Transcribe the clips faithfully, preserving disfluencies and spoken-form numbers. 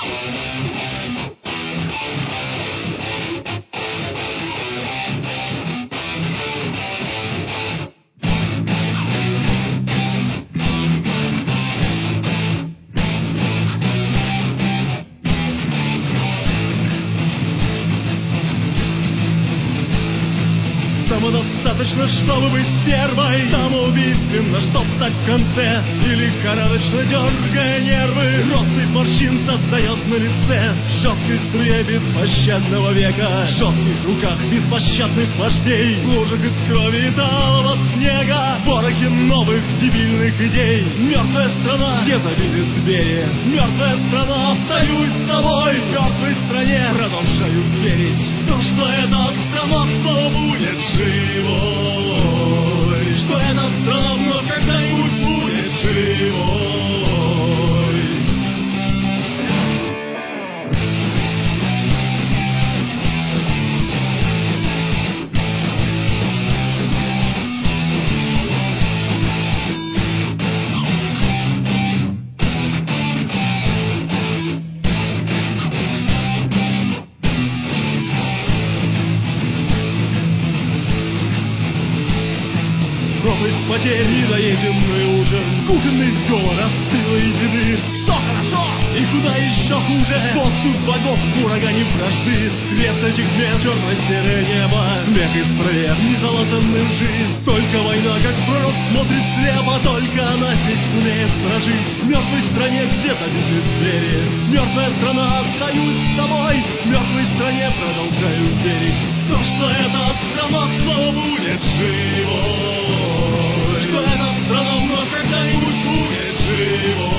Самодостаточно, чтобы быть первой, самоубийственно, чтоб так в конце, и лихорадочно дергая нервы, россыпь морщин создает на лице. В жесткой струе беспощадного века, в жестких руках беспощадных вождей, в лужах из крови и талого снега, ворохи новых дебильных идей. Мертвая страна, где забиты двери, мертвая страна, остаюсь с тобой. В мертвой стране продолжаю верить, то, что эта страна снова будет живой, что эта страна вновь когда-нибудь будет живой. Пропасть потерь, недоеденный ужин, кухонный сговор, остылой еды. Что хорошо и куда еще хуже? Поступ богов в урагане вражды, свет этих мест, черно-серое небо, смех из проверх, незалатанным жизнь. Только война, как пророк, смотрит слепо, только она здесь умеет прожить. В мертвой стране где-то бежит двери, мертвая страна, остаюсь с тобой. В мертвой стране продолжаю верить, то, что эта страна снова будет живой. Что эта страна вновь когда-нибудь будет живой.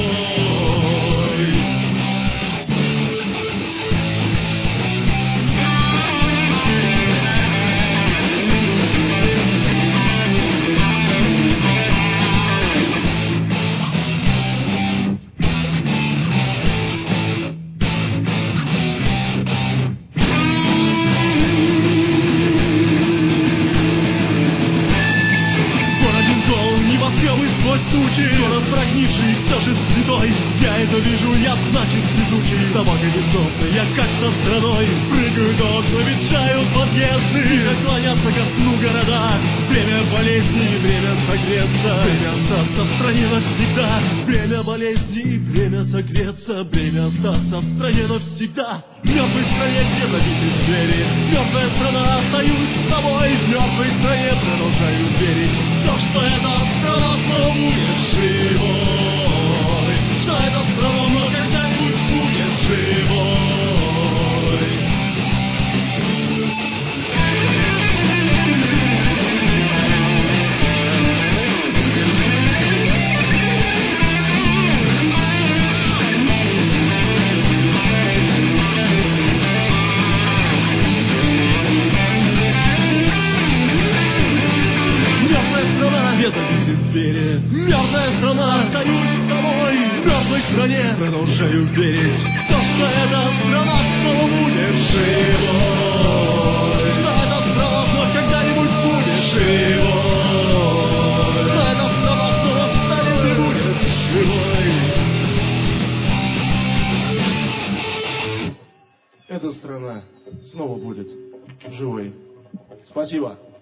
Город прогнивший, все же святой. Я это вижу, я значит везучий. Собака несновная, я как-то страной. Прыгают окна, ветшают подъезды, и наклонятся ко сну города. Время болезни, время согреться, время остаться в стране навсегда. Время болезни, время согреться, время остаться в стране навсегда. В мертвой стране, где забиты двери, мертвая страна, остаюсь с тобой. В мертвой стране продолжаю верить, то, что эта страна снова будет живой, что эта страна вновь когда-нибудь будет живой. Мертвая страна, остаюсь с тобой. В мертвой стране продолжаю верить, то, что эта страна снова будет живой, что эта страна вновь когда-нибудь будет живой, что эта страна снова станет и будет живой. Эта страна снова будет живой. Спасибо.